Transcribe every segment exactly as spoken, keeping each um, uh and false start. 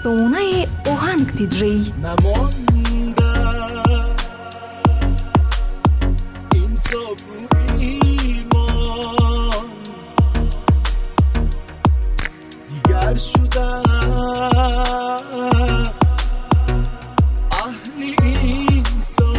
افسانه اوهنگ دیجی نمانده انصاف و ایمان دیگر شدن اهل انسان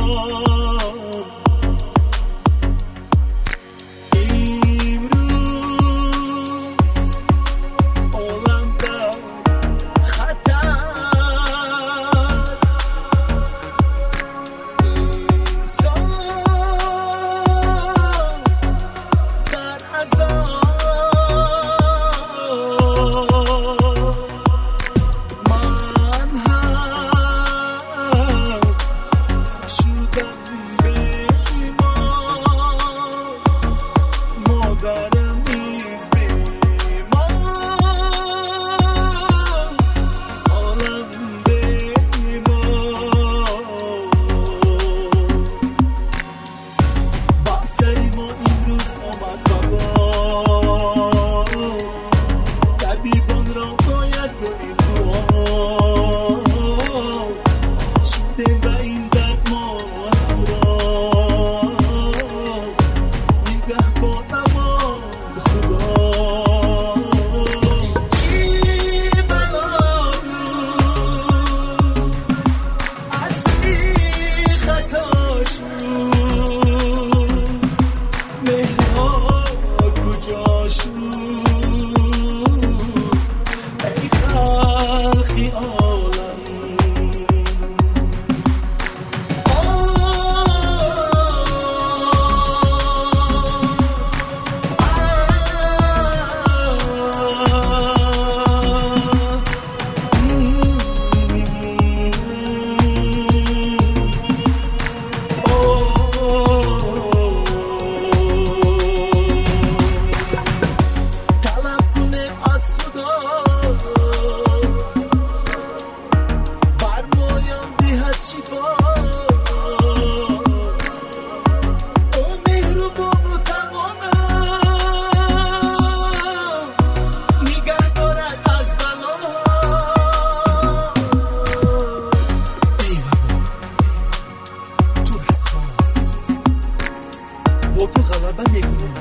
تو غلبه میکنه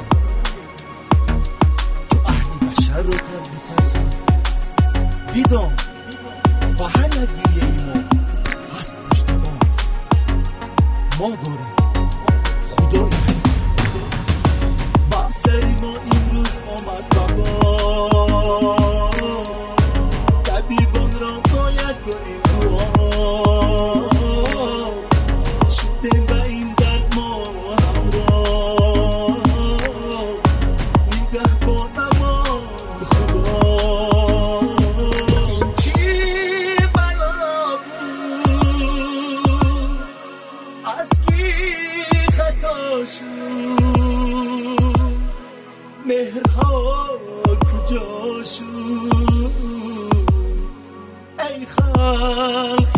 تو اهل بشر رو کردی سرسون بیدام با هر لگیه ما هست پشت ما ما داره خدایی با سری ما امروز آمد بابا طبیبان را باید کنیم دعا شدیم به این درد ما مهرها کجا شد ای خلق